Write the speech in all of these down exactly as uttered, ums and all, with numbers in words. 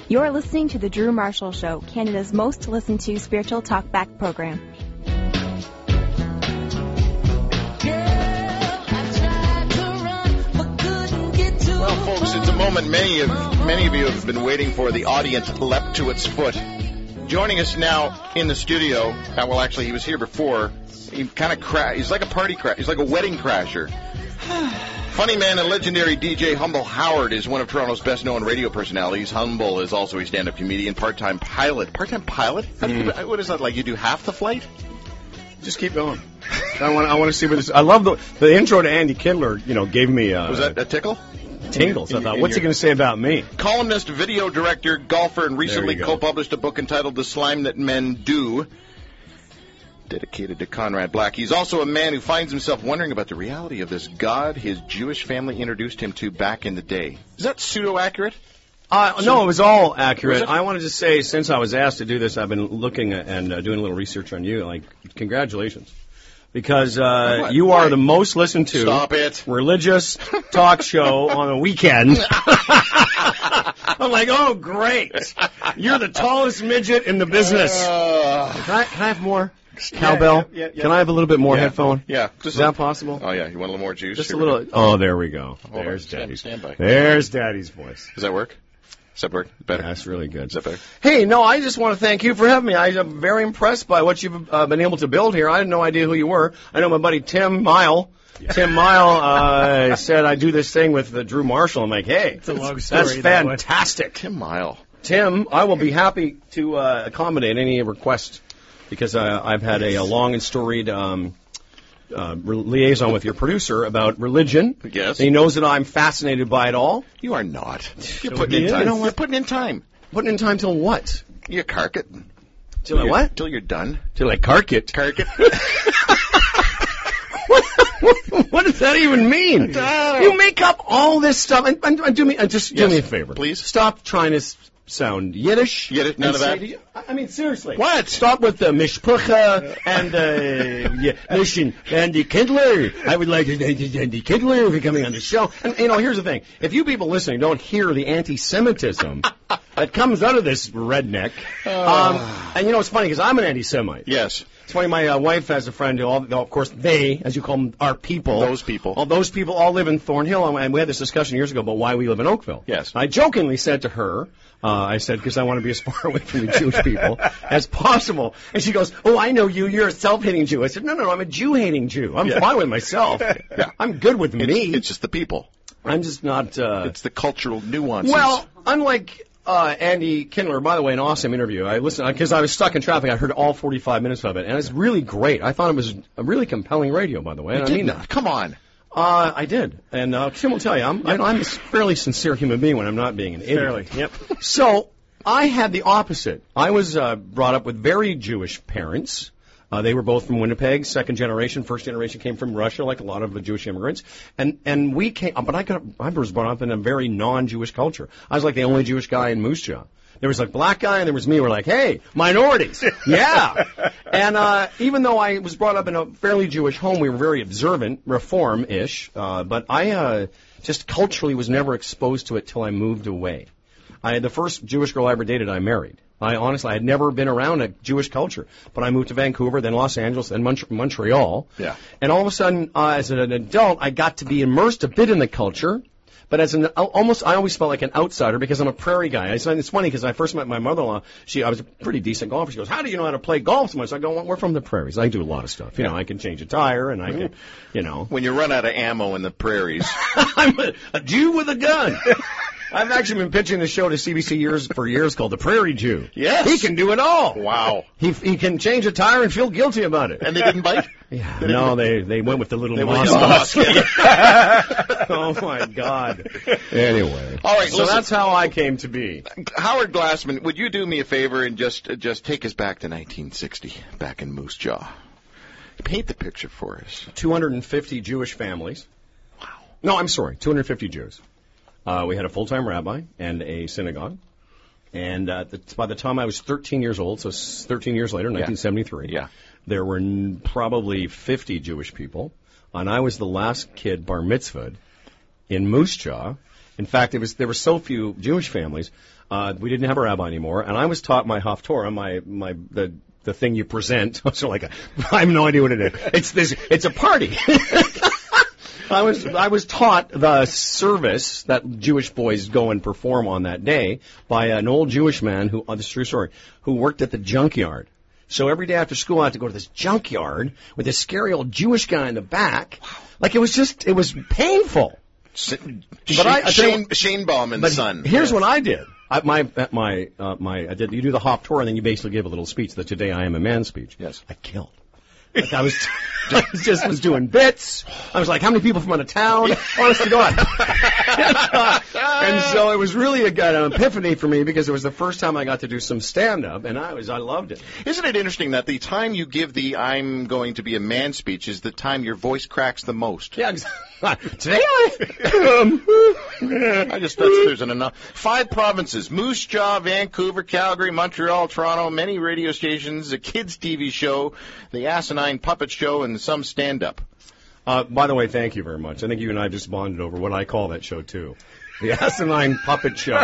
You're listening to The Drew Marshall Show, Canada's most listened to spiritual talk-back program. Well, folks, it's a moment many of many of you have been waiting for. The audience leapt to its foot. Joining us now in the studio, uh, well, actually, he was here before. He kind of cra- He's like a party crash. He's like a wedding crasher. Funny man and legendary D J Humble Howard is one of Toronto's best-known radio personalities. Humble is also a stand-up comedian, part-time pilot. Part-time pilot? How do you, Mm. what is that like? You do half the flight? Just keep going. I want. I want to see where this. I love the the intro to Andy Kindler. You know, gave me uh, Was that a tickle? tingles. I in- thought, in what's he your- going to say about me? Columnist, video director, golfer, and recently There you go. co-published a book entitled The Slime That Men Do, dedicated to Conrad Black. He's also a man who finds himself wondering about the reality of this God his Jewish family introduced him to back in the day. Is that pseudo-accurate? Uh, no, it was all accurate. Was it? I wanted to say, since I was asked to do this, I've been looking at, and uh, doing a little research on you. Like, congratulations. Because uh, What? you are Why? the most listened to Stop it. religious talk show on a weekend. I'm like, oh, great. You're the tallest midget in the business. Uh, Can I, can I have more cowbell? yeah, yeah, yeah. Can I have a little bit more yeah. headphone? Yeah. Is Just that a- possible? Oh, yeah. You want a little more juice? Just a Here we little. go. Oh, there we go. Hold There's on. Stand- Daddy's. stand by. There's Daddy's voice. Does that work? Does that work? Better? That's really good. Is that better? Hey, no, I just want to thank you for having me. I'm very impressed by what you've uh, been able to build here. I had no idea who you were. I know my buddy Tim Mile. Tim Mile uh, said I do this thing with uh, Drew Marshall. I'm like, hey, It's a long story, that's that one. fantastic. Tim Mile. Tim, I will be happy to uh, accommodate any request because uh, I've had a, a long and storied um, uh, re- liaison with your producer about religion. Yes. He knows that I'm fascinated by it all. You are not. You're So putting he in is. time. You know what? You're putting in time. Putting in time till what? You cark it. Till I you're- what? Till you're done. Till I cark it. Cark it. What does that even mean? know. You make up all this stuff, and, and, and do me, and just Yes, do me a favor, please. Stop trying to s- sound Yiddish. Yiddish, none and of say that? to you- I I mean, seriously. What? Stop with the mishpucha and uh, yeah, listen, Andy Kindler. I would like to thank Andy Kindler for coming on the show. And you know, here's the thing: if you people listening don't hear the anti-Semitism that comes out of this redneck, um, and you know, it's funny because I'm an anti-Semite. Yes. It's funny, my uh, wife has a friend who, all, of course, they, as you call them, are people. Those people. All those people all live in Thornhill, and we had this discussion years ago about why we live in Oakville. Yes. I jokingly said to her, uh, I said, because I want to be as far away from the Jewish people as possible. And she goes, oh, I know you, you're a self-hating Jew. I said, no, no, no, I'm a Jew-hating Jew. I'm Yeah. fine with myself. Yeah. I'm good with It's, me. it's just the people. I'm just not... Uh, It's the cultural nuances. well, unlike uh, Andy Kindler, by the way, an awesome interview. I listened because I was stuck in traffic. I heard all forty-five minutes of it, and it's really great. I thought it was a really compelling radio, by the way. And I Did mean not. that. Come on. Uh, I did, and uh, Tim will tell you, I'm, I, I'm a fairly sincere human being when I'm not being an idiot. Fairly, yep. So I had the opposite. I was uh, brought up with very Jewish parents. Uh, they were both from Winnipeg, second generation. First generation came from Russia, like a lot of the Jewish immigrants. And and we came, but I got, I was brought up in a very non-Jewish culture. I was like the only Jewish guy in Moose Jaw. There was like black guy, and there was me. We're like, hey, minorities, yeah. And uh, even though I was brought up in a fairly Jewish home, we were very observant, reform-ish. Uh, but I uh, just culturally was never exposed to it till I moved away. I the first Jewish girl I ever dated, I married. I honestly, I had never been around a Jewish culture, but I moved to Vancouver, then Los Angeles, then Mont- Montreal. Yeah. And all of a sudden, uh, as an adult, I got to be immersed a bit in the culture. But as an almost, I always felt like an outsider because I'm a prairie guy. It's, it's funny because I first met my mother-in-law. She, I was a pretty decent golfer. She goes, "How do you know how to play golf so much?" I go, well, "We're from the prairies. I do a lot of stuff. You know, I can change a tire and I can, you know." When you run out of ammo in the prairies. I'm a, a Jew with a gun. I've actually been pitching the show to C B C years for years called The Prairie Jew. Yes. He can do it all. Wow. He he can change a tire and feel guilty about it. And they didn't bite? Yeah, no, they they went with the little They went moss. with the moss. Oh my God. Anyway. All right, so listen. that's how I came to be. Howard Glassman, would you do me a favor and just uh, just take us back to nineteen sixty, back in Moose Jaw? Paint the picture for us. two hundred fifty Jewish families. Wow. No, I'm sorry, two hundred fifty Jews. Uh, we had a full-time rabbi and a synagogue. And uh, the, by the time I was thirteen years old, so s- thirteen years later, nineteen seventy-three, Yeah. there were n- probably fifty Jewish people. And I was the last kid bar mitzvahed in Moose Jaw. In fact, it was there were so few Jewish families, uh, we didn't have a rabbi anymore, and I was taught my Haftorah, my my the the thing you present. So like, a, I have no idea what it is. It's this. It's a party. I was I was taught the service that Jewish boys go and perform on that day by an old Jewish man who, oh, this is a true story, who worked at the junkyard. So every day after school, I had to go to this junkyard with this scary old Jewish guy in the back. Like it was just, it was painful. Shane, But I- I tell you Shane, what- Shane Baum in the But sun. here's Yeah. what I did. I, my at my uh, my I did. You do the hop tour, and then you basically give a little speech. The "Today I Am a Man" speech. Yes. I killed. Like I was, I was just was doing bits. I was like, how many people from out of town? Honest to God. And so it was really a, an epiphany for me because it was the first time I got to do some stand-up, and I was I loved it. Isn't it interesting that the time you give the "I'm going to be a man" speech is the time your voice cracks the most? Yeah, exactly. Today I. Um, I just that's there's an enough. Five provinces: Moose Jaw, Vancouver, Calgary, Montreal, Toronto. Many radio stations, a kids' T V show, the Asinine Puppet Show, and some stand-up. Uh, by the way, thank you very much. I think you and I just bonded over what I call that show, too. The Asinine Puppet Show.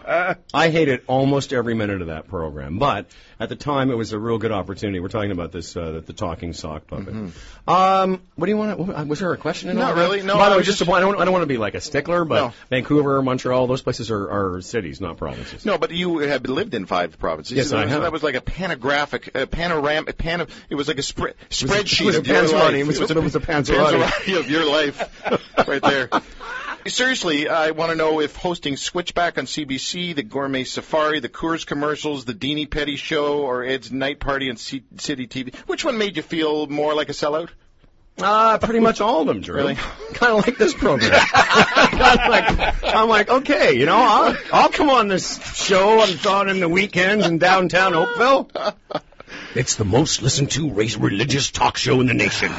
I hated almost every minute of that program, but at the time it was a real good opportunity. We're talking about this, uh, the, the talking sock puppet. Mm-hmm. Um, what do you want to, was there a question in Not all that? really, no, By I the way, was just, just- to, I don't, I don't want to be like a stickler, but No. Vancouver, Montreal, those places are, are cities, not provinces. No, but you have lived in five provinces. Yes, that I was, have. That was like a panographic, a panorama, a pan. It was like a spread spreadsheet it was a of your Panzerati. life. It was- it was a Panzerati. Panzerati of your life, right there. Seriously, I want to know if hosting Switchback on C B C, the Gourmet Safari, the Coors commercials, the Deanie Petty Show, or Ed's Night Party on C- City T V, which one made you feel more like a sellout? Uh, pretty much all of them, Drew. Really? Kind of like this program. I'm, like, I'm like, okay, you know, I'll, I'll come on this show and on in the weekends in downtown Oakville. It's the most listened to race religious talk show in the nation.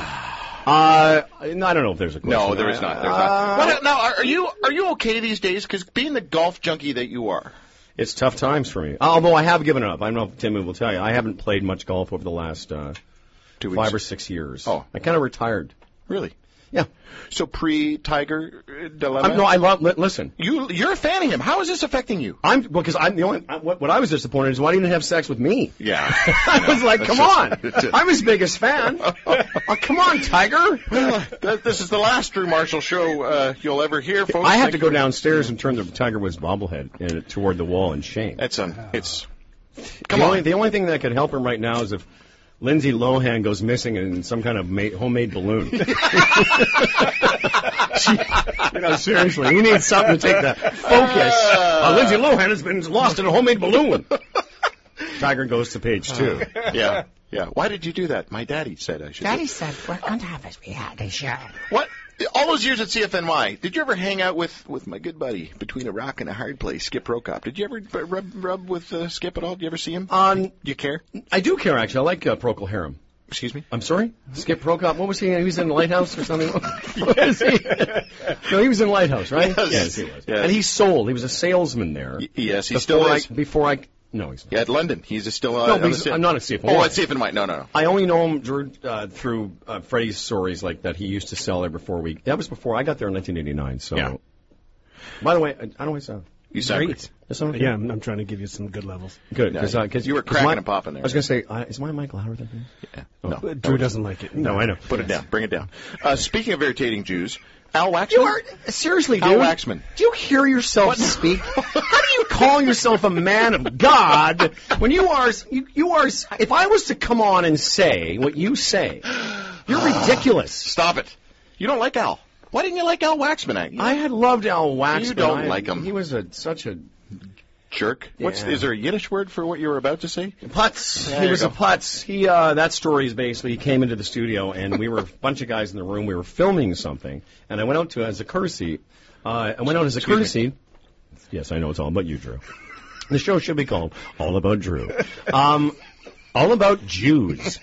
Uh, I don't know if there's a question. No, there is not. There's Uh, not. What, now, are you are you okay these days? Because being the golf junkie that you are, It's tough times for me. Although I have given up. I don't know if Tim will tell you. I haven't played much golf over the last uh, two weeks. five or six years. Oh. I kind of retired. Really? Yeah. So pre-Tiger uh, dilemma. I'm, no, I love. Li- listen, You you're a fan of him. How is this affecting you? I'm because I'm the only. I, what, what I was disappointed is why didn't he have sex with me? Yeah. I was like, come on, I'm his biggest fan. Oh, come on, Tiger. Th- this is the last Drew Marshall show uh, you'll ever hear, folks. I have Thank to go downstairs and turn the Tiger Woods bobblehead uh, toward the wall in shame. That's um, it's. Come the on. Only, the only thing that could help him right now is if Lindsay Lohan goes missing in some kind of ma- homemade balloon. She, you know, seriously, he needs something to take the focus. Uh, Lindsay Lohan has been lost in a homemade balloon. Tiger goes to page two. Yeah, yeah. Why did you do that? My daddy said I should. Daddy do. said we're going to have a reality show. What? All those years at C F N Y, did you ever hang out with, with my good buddy between a rock and a hard place, Skip Prokop? Did you ever b- rub rub with uh, Skip at all? Did you ever see him? Um, Do you care? I do care, actually. I like uh, Procol Harum. Excuse me? I'm sorry? Skip Prokop. What was he? He was in Lighthouse or something? What was he? No, he was in Lighthouse, right? Yes. he was. Yes. And he sold. He was a salesman there. Y- yes, he before still I, is. Before I... No, he's not. Yeah, at London. He's still. Uh, No, on but the he's- C- I'm not at C F N Y. Oh, at C F N Y. No, no, no. I only know him Drew, uh, through uh, Freddie's stories like that he used to sell there before we... That was before I got there in nineteen eighty-nine, so... Yeah. By the way, I, I don't know sound. You sound Great. Does sound okay? Yeah, I'm, I'm trying to give you some good levels. Good, Yeah, because uh, cause you were 'cause cracking my- and popping there. I was going to say, uh, is my mic louder than his? Yeah. Oh. No. Drew doesn't like it. No, I know. Put it down. Bring it down. Uh, speaking of irritating Jews, Al Waxman. You are seriously, dude. Al Waxman. Do you hear yourself speak? How do you call yourself a man of God when you are? You, you are. If I was to come on and say what you say, you're ridiculous. Stop it. You don't like Al. Why didn't you like Al Waxman? I, I had loved Al Waxman. You don't I- like him. He was a such a jerk. What's Yeah. is there a Yiddish word for what you were about to say? putz. There He you was go. a putz. He uh, that story is basically he came into the studio and we were a bunch of guys in the room. We were filming something, and I went out to as a courtesy. Uh, I went out as a Excuse courtesy. Yes, I know it's all about you, Drew. The show should be called All About Drew. Um, all about Jews.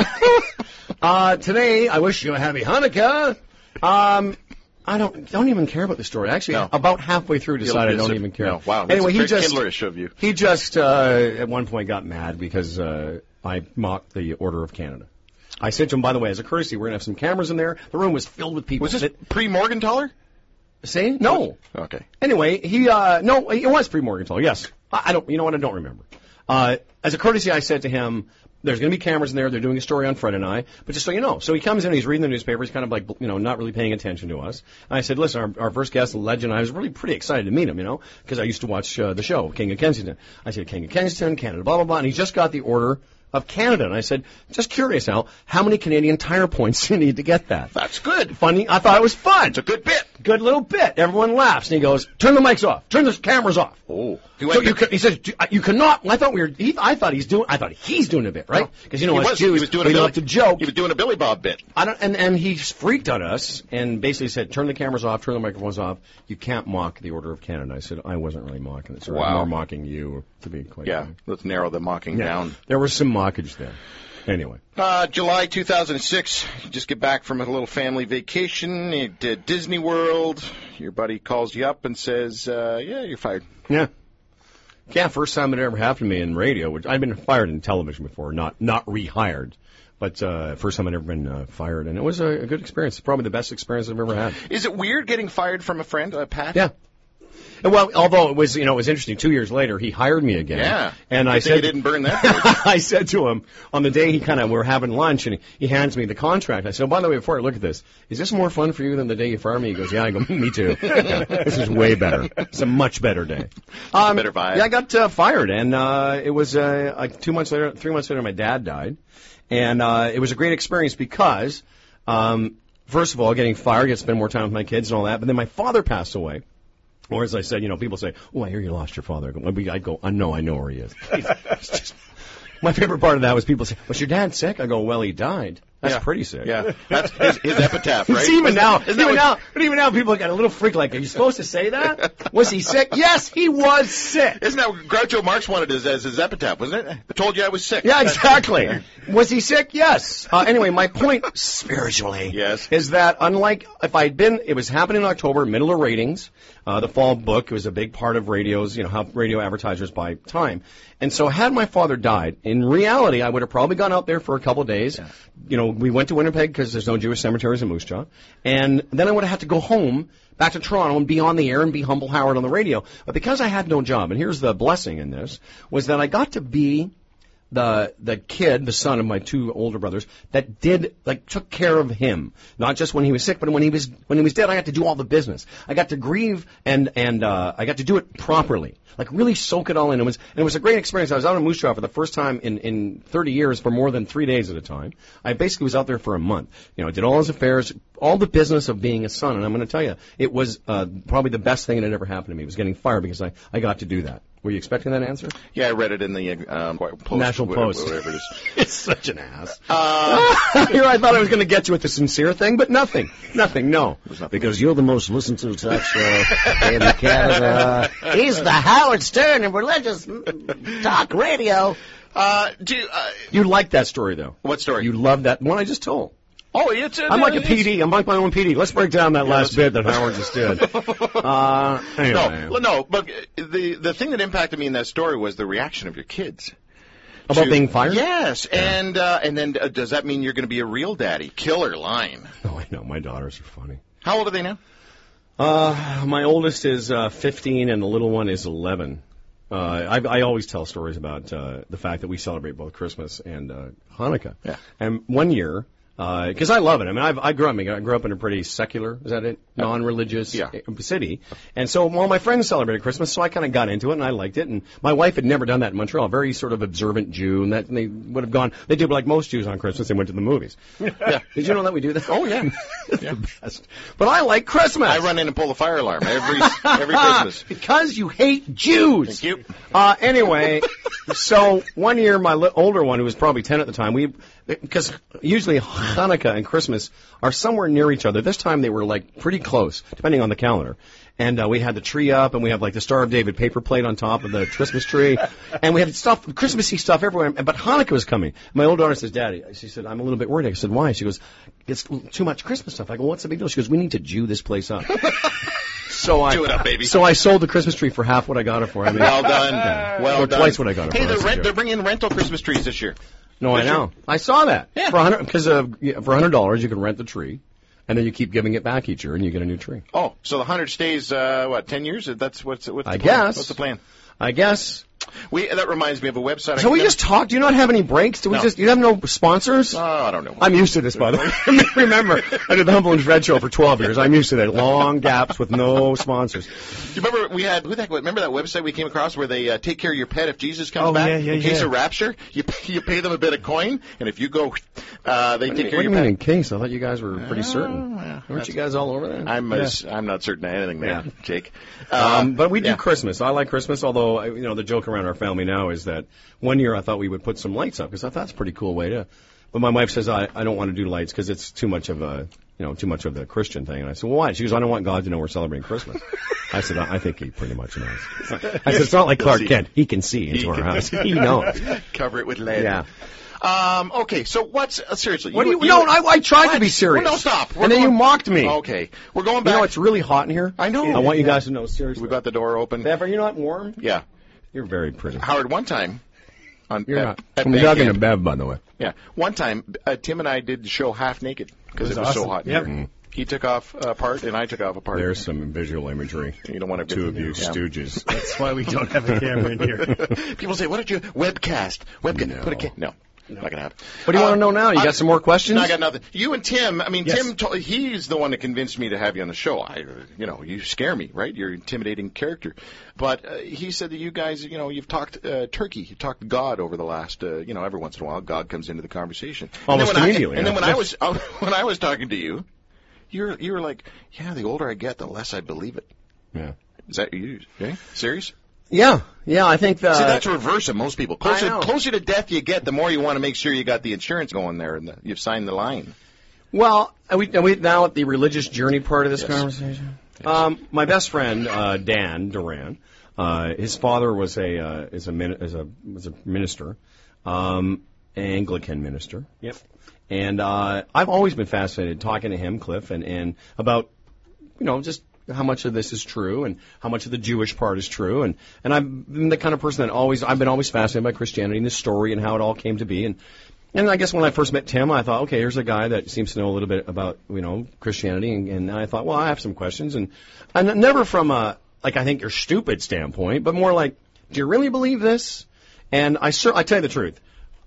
uh, today, I wish you a happy Hanukkah. Um, I don't don't even care about the story. Actually, No. about halfway through, decided I don't even care. No, wow. Anyway, he that's just Kindlerish of you. he just uh, at one point got mad because uh, I mocked the Order of Canada. I said to him, by the way, as a courtesy, we're gonna have some cameras in there. The room was filled with people. Was this that- pre Morgenthaler? See? No. Okay. Anyway, he, uh, no, it was pre-Morgenthau, yes. I, I don't, you know what, I don't remember. Uh, as a courtesy, I said to him, there's going to be cameras in there, they're doing a story on Fred and I, but just so you know. So he comes in, he's reading the newspaper, he's kind of like, you know, not really paying attention to us. And I said, listen, our, our first guest, the legend, I was really pretty excited to meet him, you know, because I used to watch uh, the show, King of Kensington. I said, King of Kensington, Canada, blah, blah, blah, and he just got the Order of Canada. And I said, just curious, Al, how many Canadian Tire points do you need to get that? That's good. Funny, I thought it was fun. It's a good bit. Good little bit. Everyone laughs, and he goes, turn the mics off, turn the cameras off. Oh. He, So you can, he says, you cannot, I thought we were, he, I thought he's doing, I thought he's doing a bit, right? Because, you know, he as was, Jews, he was doing we a Billy, love to joke. He was doing a Billy Bob bit. I don't, and, and he freaked on us and basically said, turn the cameras off, turn the microphones off. You can't mock the Order of Canada. I said, I wasn't really mocking it, sir. Wow. I'm more mocking you, to be quite Yeah, frank. let's narrow the mocking Yeah. down. There was some mockage there. Anyway. Uh, July two thousand six, you just get back from a little family vacation at Disney World. Your buddy calls you up and says, uh, yeah, you're fired. Yeah. Yeah, first time it ever happened to me in radio, which I'd been fired in television before, not not rehired. But uh, first time I'd ever been uh, fired, and it was a, a good experience. Probably the best experience I've ever had. Is it weird getting fired from a friend, uh, Pat? Yeah. And well, although it was, you know, it was interesting. Two years later, he hired me again. Yeah. And Good I thing said, you didn't burn that bridge. I said to him on the day he kind of we were having lunch, and he, he hands me the contract. I said, oh, by the way, before I look at this, is this more fun for you than the day you fired me? He goes, yeah. I go, me too. This is way better. It's a much better day. Um, better vibe. Yeah, I got uh, fired, and uh, it was uh, like two months later, three months later, my dad died, and uh, it was a great experience because, um, first of all, getting fired, get to spend more time with my kids and all that, but then my father passed away. Or as I said, you know, people say, oh, I hear you lost your father. I go, I know, I know where he is. It's just, my favorite part of that was people say, was your dad sick? I go, well, he died. That's Yeah. pretty sick. Yeah, that's his, his epitaph, right? See, even now, Isn't that even what- now, but even now, people get a little freaked. Like, are you supposed to say that? Was he sick? Yes, he was sick. Isn't that what Groucho Marx wanted as, as his epitaph, wasn't it? I told you I was sick. Yeah, exactly. Was he sick? Yes. Uh, anyway, my point spiritually Yes. is that unlike if I'd been, it was happening in October, middle of ratings, uh, the fall book was a big part of radios, you know, how radio advertisers buy time. And so had my father died, in reality, I would have probably gone out there for a couple of days. Yeah. You know, we went to Winnipeg because there's no Jewish cemeteries in Moose Jaw. And then I would have had to go home back to Toronto and be on the air and be Humble Howard on the radio. But because I had no job, and here's the blessing in this, was that I got to be the the kid, the son of my two older brothers, that did like took care of him, not just when he was sick, but when he was when he was dead. I got to do all the business. I got to grieve and and uh, I got to do it properly, like really soak it all in. It was and it was a great experience. I was out in Moose Jaw for the first time in in thirty years for more than three days at a time. I basically was out there for a month. You know, I did all his affairs, all the business of being a son. And I'm going to tell you, it was uh, probably the best thing that had ever happened to me. Was getting fired because I I got to do that. Were you expecting that answer? Yeah, I read it in the um, Post, National whatever, Post. whatever it is. It's such an ass. Uh, Here I thought I was going to get you with the sincere thing, but nothing. Nothing, no. Because you're the most listened to talk show in Canada. He's the Howard Stern of religious talk radio. uh, do uh, You like that story, though. what story? You love that one I just told. oh, it's uh, I'm like a it's- P D. I'm like my own P D. Let's break down that Yeah, last let's- bit that Howard just did. Uh, anyway. No, no, but the the thing that impacted me in that story was the reaction of your kids. About to- being fired? Yes, and uh, and then uh, does that mean you're going to be a real daddy? Killer line. Oh, I know. My daughters are funny. How old are they now? Uh, my oldest is uh, fifteen and the little one is eleven. Uh, I, I always tell stories about uh, the fact that we celebrate both Christmas and uh, Hanukkah. Yeah. And one year, because I love it. I mean, I've, I grew up. I grew up in a pretty secular, is that it? Non-religious Yeah. city. And so, well, my friends celebrated Christmas, so I kind of got into it and I liked it. And my wife had never done that in Montreal. Very sort of observant Jew, and that and they would have gone. They did like most Jews on Christmas. They went to the movies. Yeah. Did you know that we do that? Oh yeah, It's yeah. the best. But I like Christmas. I run in and pull the fire alarm every every Christmas. Because you hate Jews. Thank you. Uh, anyway, so one year, my li- older one, who was probably ten at the time, we, because usually Hanukkah and Christmas are somewhere near each other. This time they were like pretty close, depending on the calendar. And uh, we had the tree up, and we had like the Star of David paper plate on top of the Christmas tree, and we had stuff, Christmassy stuff everywhere. But Hanukkah was coming. My older daughter says, "Daddy," she said, "I'm a little bit worried." I said, "Why?" She goes, "It's too much Christmas stuff." I go, "What's the big deal?" She goes, "We need to Jew this place up." So I, Jew it up, baby. So I sold the Christmas tree for half what I got it for. I mean, Well done. Well or done. twice what I got it Hey, for. they're, That's a rent, joke. they're bringing in rental Christmas trees this year. No, I This know. I saw that. Yeah. For a hundred, because uh, yeah, for a hundred dollars you can rent the tree, and then you keep giving it back each year, and you get a new tree. Oh, so the hundred stays, uh, what, ten years? That's what's, what's the I plan? guess. What's the plan? I guess. We That reminds me of a website. So I we never- just talk. Do you not have any breaks? Do we No. just? You have no sponsors? Oh, I don't know. I'm used to this, by the way. Remember, I did the Humble and Fred show for twelve years. I'm used to that. Long gaps with no sponsors. Do you remember we had, who the heck, remember that website we came across where they uh, take care of your pet if Jesus comes Oh, back? yeah, yeah, in case yeah. of rapture, you pay, you pay them a bit of coin, and if you go, uh, they take What do care of you your mean pet. in case? I thought you guys were pretty certain. yeah, Weren't you guys all over that? I'm, Yeah. as, I'm not certain of anything there, Yeah. Jake. Um, but we do yeah. Christmas. I like Christmas, although, I- you know, the joke around our family now is that one year I thought we would put some lights up because I thought that's a pretty cool way to. But my wife says I, I don't want to do lights because it's too much of a, you know, too much of the Christian thing. And I said, well, why? She goes, I don't want God to know we're celebrating Christmas. I said, I I think he pretty much knows. I said, it's not like Clark see. Kent. He can see into He our can- house. He knows. Cover it with lead. Yeah. Um, okay, so what's, uh, seriously. What do you, no, I, I tried to What? be serious. Well, no, stop. We're And then you going- mocked me. Okay, we're going You back. know, it's really hot in here. I know. I want you guys to know, seriously. We've got the door open. Bev, are you not warm? Yeah. You're very pretty. Howard, one time, on, You're at, not. at I'm Band talking Camp- to Bev, by the way. Yeah, one time, uh, Tim and I did the show half naked because It it was was so awesome. hot in Yep. here. He took off a part and I took off a part. There's some visual imagery. You don't want to Two of you yeah. stooges. That's why we don't have a camera in here. People say, "What did you webcast? Webcast? No. Put a ca-" no, not gonna happen. What do you Uh, want to know now? You I- got some more questions? No, I got nothing. You and Tim. I mean, Yes. Tim. Told, he's the one that convinced me to have you on the show. I, you know, you scare me, right? You're an intimidating character. But uh, he said that you guys, you know, you've talked uh, turkey, you've talked God over the last, uh, you know, every once in a while, God comes into the conversation. Almost and then when immediately, I, and then yeah. when I was uh, when I was talking to you, you were you were like, yeah, the older I get, the less I believe it. Yeah. Is that you? Okay? Serious? Yeah, yeah, I think that. See, that's the reverse of most people. Closer, I know. closer to death you get, the more you want to make sure you got the insurance going there and the, you've signed the line. Well, are we, are we now at the religious journey part of this Yes. conversation? Um, my best friend, uh, Dan Duran, uh, his father was a uh, is a min- is a was a minister, um, Anglican minister. Yep. And uh, I've always been fascinated talking to him, Cliff, and, and about you know just how much of this is true and how much of the Jewish part is true. And and I've been the kind of person that always I've been always fascinated by Christianity and the story and how it all came to be. And and I guess when I first met Tim, I thought, okay, here's a guy that seems to know a little bit about you know Christianity. And, and I thought, well, I have some questions, and I'm never from a like I think you're stupid standpoint, but more like, do you really believe this? And I cer- I tell you the truth,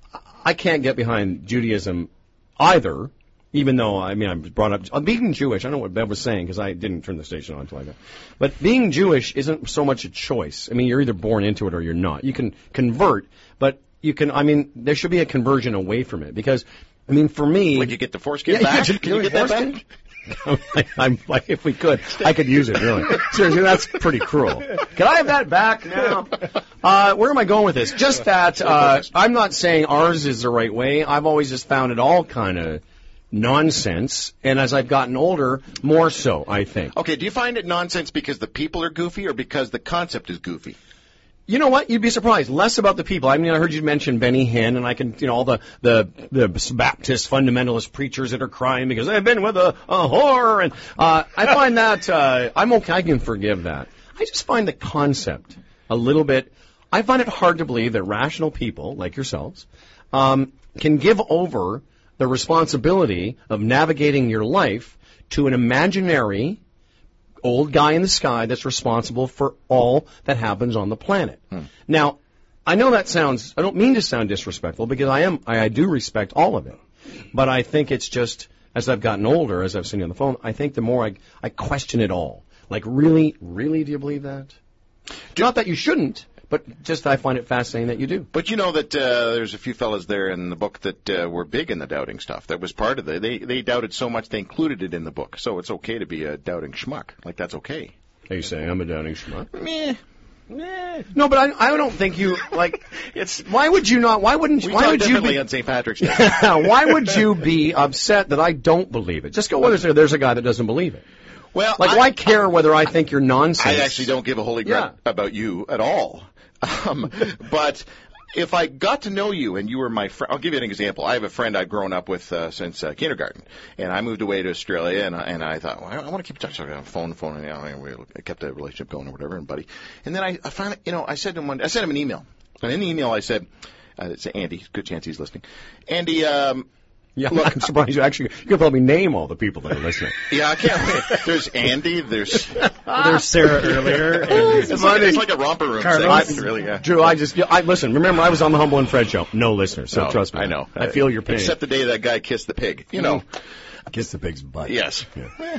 I can't get behind Judaism either. Even though, I mean, I was brought up, uh, being Jewish, I don't know what Bev was saying because I didn't turn the station on until I got. But being Jewish isn't so much a choice. I mean, you're either born into it or you're not. You can convert, but you can, I mean, there should be a conversion away from it because, I mean, for me. Like you get the foreskin Yeah, back? yeah, Can you get that foreskin? back? I, I'm like, if we could, I could use it, really. Seriously, that's pretty cruel. Can I have that back now? Uh, where am I going with this? Just that, uh, I'm not saying ours is the right way. I've always just found it all kind of nonsense, and as I've gotten older, more so, I think. Okay, do you find it nonsense because the people are goofy or because the concept is goofy? You know what? You'd be surprised. Less about the people. I mean, I heard you mention Benny Hinn, and I can, you know, all the the the Baptist fundamentalist preachers that are crying because they've been with a, a whore, and uh, I find that uh, I'm okay. I can forgive that. I just find the concept a little bit. I find it hard to believe that rational people like yourselves um, can give over the responsibility of navigating your life to an imaginary old guy in the sky that's responsible for all that happens on the planet. Hmm. Now, I know that sounds, I don't mean to sound disrespectful because I am, I, I do respect all of it. But I think it's just, as I've gotten older, as I've seen you on the phone, I think the more I, I question it all. Like, really, really, do you believe that? Not that you shouldn't, but just I find it fascinating that you do. But you know that uh, there's a few fellas there in the book that uh, were big in the doubting stuff. That was part of the, they, they doubted so much they included it in the book. So it's okay to be a doubting schmuck. Like, that's okay. Are you saying I'm a doubting schmuck? Meh. Eh. No, but I, I don't think you, like, it's, why would you not, why wouldn't, We why talk would you differently be, on Saint Patrick's Day. why would you be upset that I don't believe it? Just go, well, there's a, there's a guy that doesn't believe it. Well, Like, I, why care whether I think you're nonsense? I actually don't give a holy crap Yeah. about you at all. Um, but if I got to know you and you were my friend, I'll give you an example. I have a friend I've grown up with uh, since uh, kindergarten, and I moved away to Australia, and, I- and I thought, well, I, I want to keep touch on phone, phone, and you know, we I kept a relationship going or whatever, and buddy. And then I, I finally, you know, I said to him one day, I sent him an email, and in the email I said, uh, it's Andy, good chance he's listening. Andy, um, Yeah, look, I'm surprised you actually, you can probably name all the people that are listening. Yeah, I can't wait. There's Andy, there's... There's Sarah earlier. And It's like, it's like a romper room Carlos. segment, really, yeah. Drew, I just, I listen, remember I was on the Humble and Fred show. No listeners, so No, trust me. I know. I feel your pain. Except the day that guy kissed the pig. You know. Kiss the pig's butt. Yes. Yeah.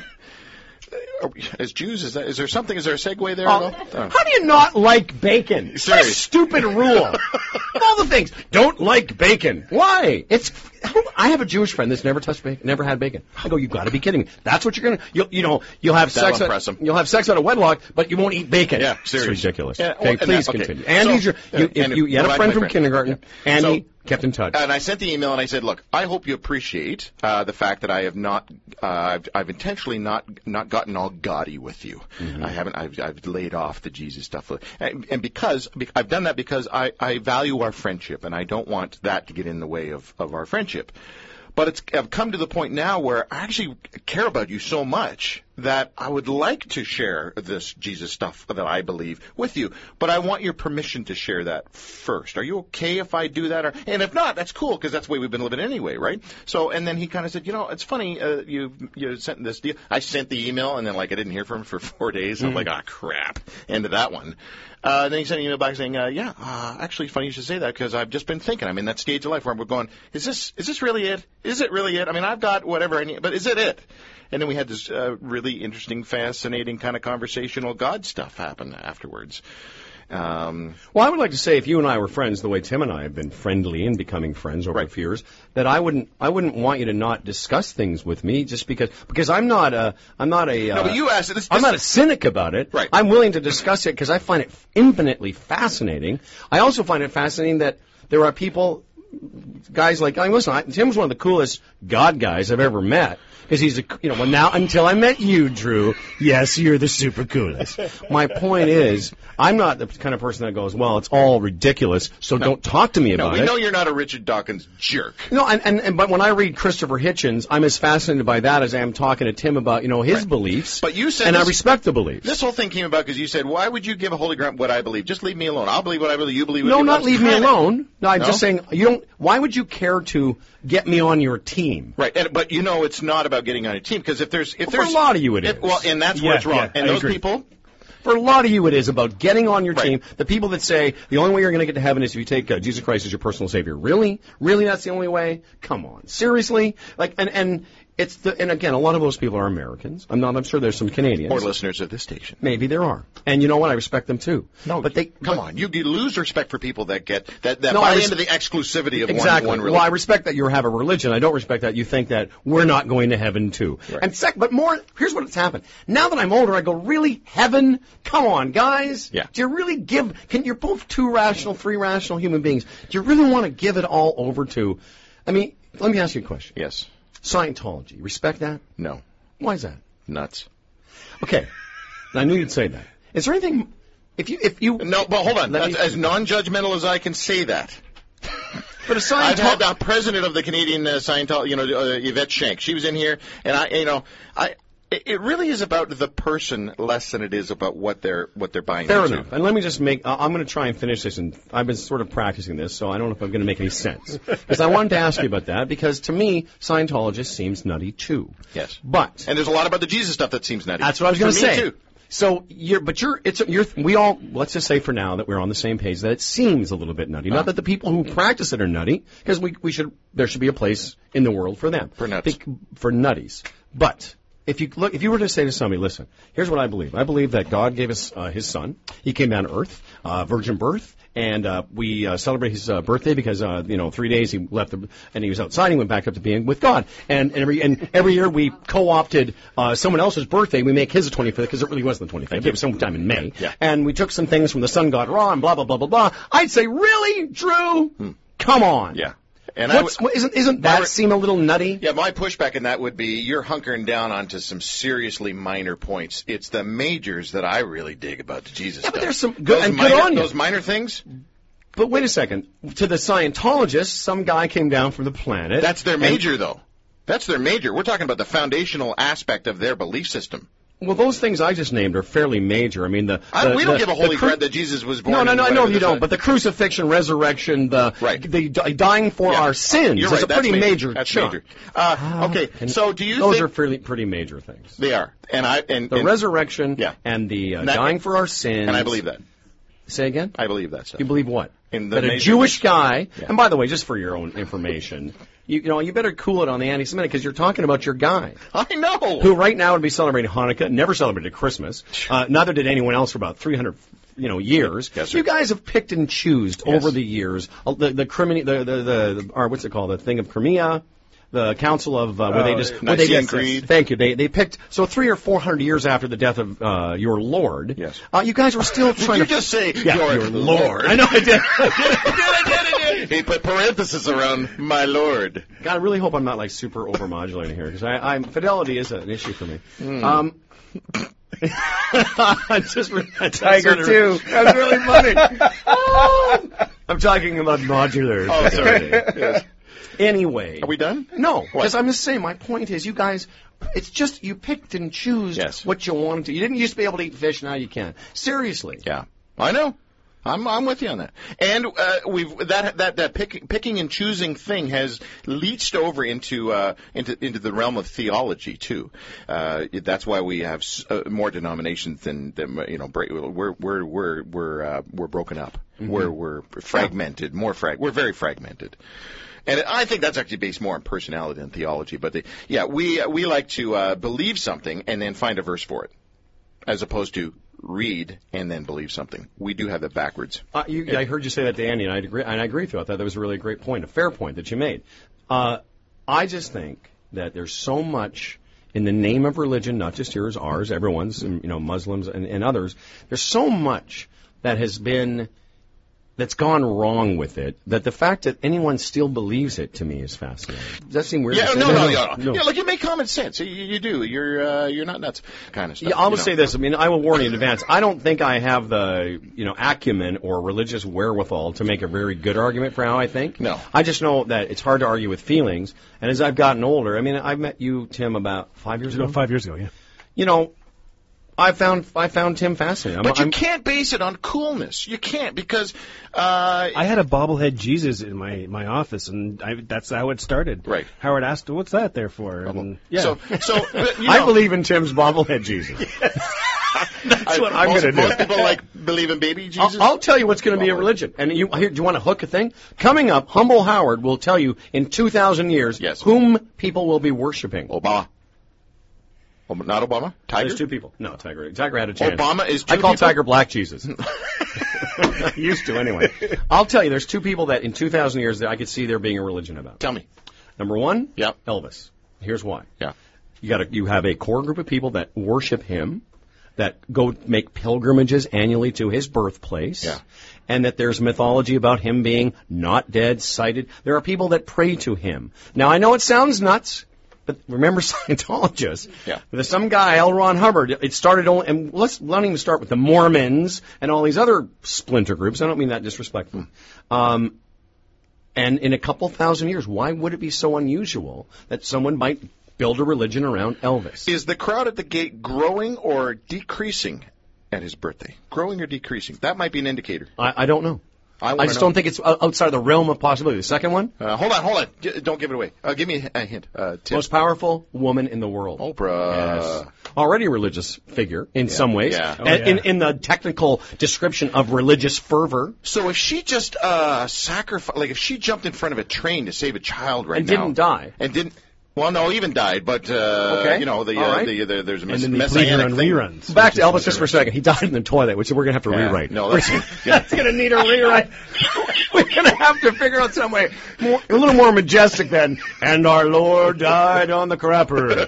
Are we- As Jews, is that is there something? Is there a segue there? Oh, at all? Oh. how do you not like bacon? What a Serious. stupid rule. Of all the things, don't like bacon. Why? It's. I have a Jewish friend that's never touched bacon, never had bacon. I go, you got to be kidding me. That's what you're gonna. You'll, you know, you'll have That'll sex. impress Out, him. you'll have sex out of wedlock, but you won't eat bacon. Yeah, it's serious. ridiculous. Yeah, okay, well, and please that- okay. continue. Andy's So- your. You, yeah, if you, you had Andy, a friend my from friend. kindergarten. Yeah. Andy So- kept in touch. And I sent the email and I said, look, I hope you appreciate uh, the fact that I have not, uh, I've, I've intentionally not not gotten all gaudy with you. Mm-hmm. I haven't, I've, I've laid off the Jesus stuff. And, and because, I've done that because I, I value our friendship and I don't want that to get in the way of, of our friendship. But it's, I've come to the point now where I actually care about you so much that I would like to share this Jesus stuff that I believe with you. But I want your permission to share that first. Are you okay if I do that? Or, and if not, that's cool because that's the way we've been living anyway, right? So, and then he kind of said, you know, it's funny, uh, you you sent this deal. I sent the email and then like I didn't hear from him for four days. Mm. I'm like, ah, crap. End of that one. Uh, then he sent an email back saying, uh, yeah, uh, actually, funny you should say that because I've just been thinking. I'm in that stage of life where I'm going, is this is this really it? Is it really it? I mean, I've got whatever I need, but is it it? And then we had this uh, really interesting, fascinating kind of conversational God stuff happen afterwards. Um, Well, I would like to say, if you and I were friends, the way Tim and I have been friendly and becoming friends over Right. a few years, that I wouldn't, I wouldn't want you to not discuss things with me, just because, because I'm not a, I'm not a, uh, no, but you asked this. this I'm not a cynic about it. Right. I'm willing to discuss it because I find it infinitely fascinating. I also find it fascinating that there are people, guys like, I mean, listen, I, Tim's one of the coolest God guys I've ever met. Because he's a, you know, well now, until I met you, Drew, yes, you're the super coolest. My point is, I'm not the kind of person that goes, well, it's all ridiculous, so No. don't talk to me No, about we it. know you're not a Richard Dawkins jerk. No, and, and, and but when I read Christopher Hitchens, I'm as fascinated by that as I am talking to Tim about, you know, his Right. beliefs. But you said and I this- respect the beliefs. This whole thing came about because you said, why would you give a holy ground what I believe? Just leave me alone. I'll believe what I believe. You believe what no, you not believe. leave me Kinda- alone. No, I'm No? just saying, you don't. Why would you care to get me on your team? Right, and, but you know it's not about getting on a team because if there's if Well, for there's a lot of you it if- is. well, and that's where Yeah, it's wrong. yeah, and I those agree. people, For a lot of you, it is about getting on your Right. team. The people that say the only way you're going to get to heaven is if you take uh, Jesus Christ as your personal savior. Really, really, that's the only way? Come on, seriously? Like, and and it's the and again, a lot of those people are Americans. I'm not. I'm sure there's some Canadians. or listeners of this station. Maybe there are. And you know what? I respect them too. No, but they come but- on. You, you lose respect for people that get that that No, buy I res- into the exclusivity of Exactly. one, one well, I religion. respect that you have a religion. I don't respect that you think that we're not going to heaven too. Right. And sec, but more. Here's what's happened. Now that I'm older, I go, really, heaven? Come on, guys. Yeah. Do you really give? Can you're both two rational, three rational human beings? Do you really want to give it all over to? I mean, let me ask you a question. Yes. Scientology. Respect that? No. Why is that? Nuts. Okay. I knew you'd say that. Is there anything? If you, if you, No, but hold on. Let That's me- as non-judgmental as I can say that. but a I've had Scientology. the president of the Canadian uh, Scientology, you know, uh, Yvette Shank. She was in here, and I, you know, I. It it really is about the person less than it is about what they're what they're buying Fair into. enough. And let me just make, uh, I'm going to try and finish this, and I've been sort of practicing this, so I don't know if I'm going to make any sense. Because I wanted to ask you about that, because to me, Scientologist seems nutty too. Yes. But, And there's a lot about the Jesus stuff that seems nutty. that's what I was going to For me, say. too. So you're, but you're, it's, you're, we all, let's just say for now that we're on the same page, that it seems a little bit nutty. Not that the people who practice it are nutty, because we, we should, there should be a place in the world for them. For nuts. Bec- for nutties. But, if you look, if you were to say to somebody, listen, here's what I believe. I believe that God gave us uh, His Son. He came down to Earth, uh, virgin birth, and uh, we uh, celebrate His uh, birthday because uh, you know three days He left the, and He was outside. He went back up to being with God. And, and every and every year we co-opted uh, someone else's birthday. We make His the twenty-fifth because it really wasn't the twenty-fifth. It was sometime in May. Yeah. And we took some things from the sun god Ra and blah blah blah blah blah. I'd say, really, Drew? Come on. Yeah. And I What's, would- what, isn't isn't that My- seem a little nutty? Yeah, my pushback in that would be you're hunkering down onto some seriously minor points. It's the majors that I really dig about the Jesus Yeah, but stuff. there's some good- those and good minor, on you. Those minor things, But wait a second. To the Scientologists, some guy came down from the planet. that's their and- major, though. That's their major. We're talking about the foundational aspect of their belief system. Well, those things I just named are fairly major. I mean, the, I, the we don't the, give a holy cru- bread that Jesus was born. No, no, in no, I whatever know you the- don't. But the crucifixion, resurrection, the Right. the d- dying for Yeah. our sins You're is right, a that's pretty major. That's chunk. major. Uh, okay, And so do you those think are fairly pretty major things? they are? And I and The and, resurrection Yeah. and the uh, And that- dying for our sins. and I believe that. Say again. I believe that stuff. You believe what? In the that a major Jewish things. guy, Yeah. and by the way, just for your own information, you, you know, you better cool it on the anti-Semitic because you're talking about your guy I know. who right now would be celebrating Hanukkah, never celebrated Christmas. Uh, neither did anyone else for about three hundred, you know, years. Yes, sir. You guys have picked and choosed Yes. over the years uh, the the Crimea, the the, the, the or what's it called, the thing of Crimea. The Council of uh, where they just where they Nicene just Creed. thank you they they picked so three or four hundred years after the death of uh, your Lord. Yes. uh, you guys were still Did trying you to just say yeah, your, your Lord? I know I did. I did, I did, I did. He put parenthesis around my Lord. God, I really hope I'm not like super overmodulating here because I, I'm fidelity is an issue for me. Hmm. Um, I just that's Tiger that's too. That's really funny. I'm talking about modular. Oh, sorry. Yes. Anyway, Are we done? no, What? because I'm just saying. My point is, you guys, it's just you picked and choose Yes. what you wanted to. You didn't used to be able to eat fish. Now you can. Seriously. Yeah, I know. I'm I'm with you on that. And uh, we've that that that pick, picking and choosing thing has leached over into uh, into into the realm of theology too. Uh, that's why we have s- uh, more denominations than, than you know. Bra- we're we're we're we're uh, we're broken up. Mm-hmm. We're we're fragmented. More frag. We're very fragmented. And I think that's actually based more on personality than theology. But the, yeah, we we like to uh, believe something and then find a verse for it, as opposed to read and then believe something. We do have that backwards. Uh, you, I heard you say that to Andy, and I agree. And I agree with you. I thought that was a really great point, a fair point that you made. Uh, I just think that there's so much in the name of religion, not just yours, ours, everyone's, and, you know, Muslims and, and others. There's so much that has been that's gone wrong with it that the fact that anyone still believes it to me is fascinating. Does that seem weird? Yeah, to say? no, no, no, no. Yeah, like you make common sense. You, you do. You're uh, you're not nuts. Kind of stuff. Yeah, I'll you just know. say this. I mean, I will warn you in advance. I don't think I have the, you know, acumen or religious wherewithal to make a very good argument for how I think. No. I just know that it's hard to argue with feelings. And as I've gotten older, I mean, I met you, Tim, about five years ago. No, five years ago, yeah. You know, I found I found Tim fascinating. I'm- But you I'm- can't base it on coolness. You can't because uh, I had a bobblehead Jesus in my, my office, and I, that's how it started. Right. Howard asked, "What's that there for?" And, yeah. so so. But, you know, I believe in Tim's bobblehead Jesus. That's what I'm most, gonna do. Most people like believe in baby Jesus. I'll, I'll tell you what's going to be a religion. And you, here, do you want to hook a thing? Coming up, Humble Howard will tell you in two thousand years Yes. whom people will be worshiping. Obama. Oh, not Obama. Tiger. There's two people. No, Tiger. Tiger had a chance. Obama is two I call people? Tiger Black Jesus. I used to anyway. I'll tell you, there's two people that in two thousand years that I could see there being a religion about. Tell me. Number one, Yep. Elvis. Here's why. Yeah. You got to you have a core group of people that worship him, that go make pilgrimages annually to his birthplace, Yeah. and that there's mythology about him being not dead, sighted. There are people that pray to him. Now I know it sounds nuts, but remember Scientologists. Yeah. There's some guy, L. Ron Hubbard. It started only, and let's not even start with the Mormons and all these other splinter groups. I don't mean that disrespectfully. Um, and in a couple thousand years, why would it be so unusual that someone might build a religion around Elvis? Is the crowd at the gate growing or decreasing at his birthday? Growing or decreasing? That might be an indicator. I, I don't know. I, I wanna just know. don't think it's o- outside of the realm of possibility. The second one, Uh, hold on, hold on. G- don't give it away. Uh, give me a hint. Uh, Tim. most powerful woman in the world. Oprah. Yes. Already a religious figure in some ways. Yeah. Oh, And in, yeah. in the technical description of religious fervor. So if she just uh, sacrificed, like if she jumped in front of a train to save a child right And now, didn't die. and didn't, well, no, even died, but uh, Okay. you know, the, All uh, right. the, the there's a mess- and then they played her messianic on thing. reruns. Back to Elvis just for a second. He died in the toilet, which we're going to have to Yeah. rewrite. No, that's, yeah. That's going to need a rewrite. We're going to have to figure out some way more, a little more majestic than, and our Lord died on the crapper.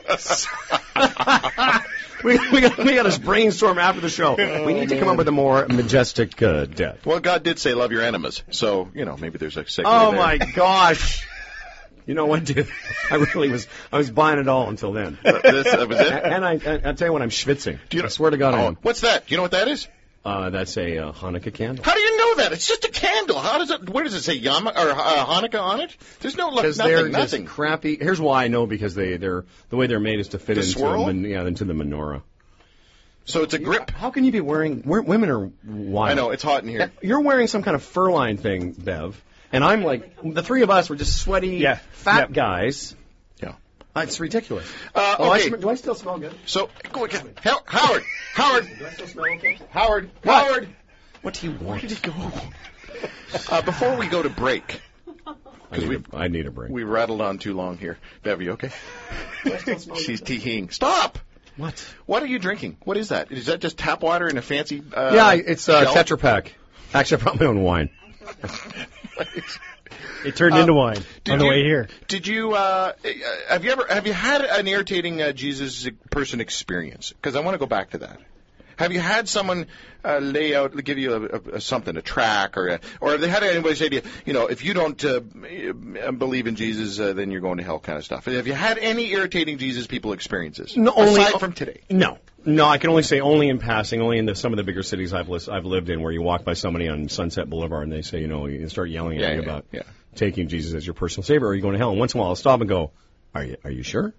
we, we, got, we got to brainstorm after the show. We need to come up with a more majestic uh, death. Well, God did say love your enemies, so you know maybe there's a segue Oh, there. my gosh. You know what, dude? I really was, I was buying it all until then. This, that was it. And I, I, I'll tell you what, I'm schwitzing. Do you know- I swear to God I Oh, am. what's that? You know what that is? Uh, that's a uh, Hanukkah candle. How do you know that? It's just a candle. How does it? Where does it say Yama or uh, Hanukkah on it? There's no look. Because Nothing. they're Nothing. just crappy. Here's why I know, because they they're the way they're made is to fit The into swirl? the, yeah, into the menorah. So it's a grip. How can you be wearing? We're, women are wild. I know it's hot in here. You're wearing some kind of fur line thing, Bev, and I'm like the three of us were just sweaty, Yeah. fat Yep. guys. Yeah. Uh, it's ridiculous. Uh, Oh, I okay. sm- do I still smell good? So go again. How- Howard. Howard. Do I still smell okay? Howard. What? Howard. What do you want? Where did he go? Uh, before we go to break, I need, we- a, I need a break. we rattled on too long here. Bev, you okay? She's teeing. Stop. What? What are you drinking? What is that? Is that just tap water in a fancy? Uh, yeah, it's uh, gel? Tetra Pak. Actually, I brought my own wine. It turned Uh, into wine Did on the you- way here. Did you uh, have you ever have you had an irritating uh, Jesus person experience? Because I want to go back to that. Have you had someone uh, lay out, give you a, a, a something, a track, or a, or have they had anybody say to you, you know, if you don't uh, believe in Jesus, uh, then you're going to hell, kind of stuff? Have you had any irritating Jesus people experiences? No, only- aside from today. No. No, I can only say only in passing, only in the, some of the bigger cities I've, lis- I've lived in, where you walk by somebody on Sunset Boulevard and they say, you know, you start yelling at Yeah, you yeah, about yeah. taking Jesus as your personal savior, or are you going to hell? And once in a while I'll stop and go, Are you are you sure?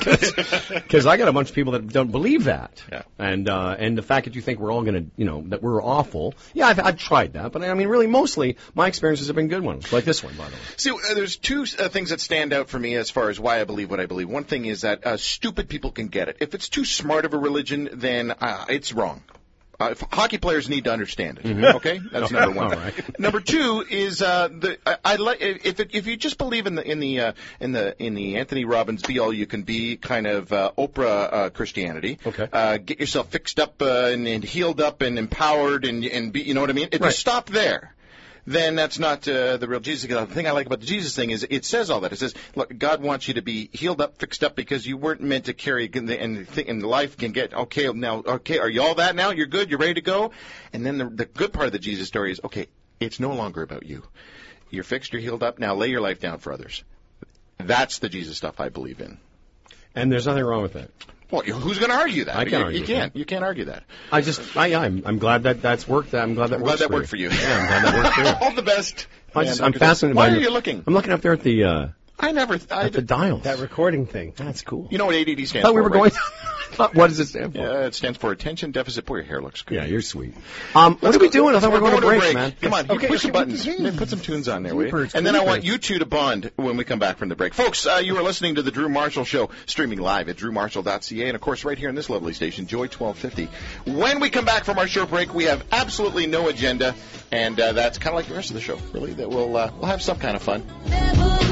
Because I got a bunch of people that don't believe that, Yeah. and uh, and the fact that you think we're all going to, you know, that we're awful. Yeah, I've, I've tried that, but I mean, really, mostly my experiences have been good ones, like this one, by the way. See, uh, there's two uh, things that stand out for me as far as why I believe what I believe. One thing is that uh, stupid people can get it. If it's too smart of a religion, then uh, it's wrong. Uh, if hockey players need to understand it. Okay, that's number one. All right. Number two is uh, the I, I like if it, if you just believe in the in the uh, in the in the Anthony Robbins be all you can be kind of uh, Oprah uh, Christianity. Okay. Uh, get yourself fixed up uh, and, and healed up and empowered and and be, you know what I mean. If you Right. stop there, then that's not uh, the real Jesus. The thing I like about the Jesus thing is it says all that. It says, look, God wants you to be healed up, fixed up, because you weren't meant to carry, and, and, and life can get, okay, now, okay, are you all that now? You're good? You're ready to go? And then the, the good part of the Jesus story is, okay, it's no longer about you. You're fixed, you're healed up, now lay your life down for others. That's the Jesus stuff I believe in. And there's nothing wrong with that. Well, you- who's going to argue that? I can't you, argue you with can't. that. You can't argue that. I just, I, I'm, I'm glad that that's worked. I'm glad that I'm works glad that for worked for you. Yeah, I'm glad that worked for you. All the best. I Man, just, I'm Doctor fascinated Why by are the- you looking? I'm looking up there at the uh, I never. I, at the dials. That recording thing. That's cool. you know what A D D stands I thought for? we were right? going. What does it stand for? Yeah, it stands for attention deficit. Boy, your hair looks good. Yeah, you're sweet. Um, what Let's are we go- doing? I thought we were we're going to going break, to man. Come on, you Okay, push the okay, buttons. okay. Man, put some tunes on there, will you? Jeepers And then I want creepers. you two to bond when we come back from the break. Folks, uh, you are listening to The Drew Marshall Show, streaming live at drew marshall dot c a, and, of course, right here in this lovely station, Joy twelve fifty. When we come back from our short break, we have absolutely no agenda, and uh, that's kind of like the rest of the show, really, that we'll, uh, we'll have some kind of fun.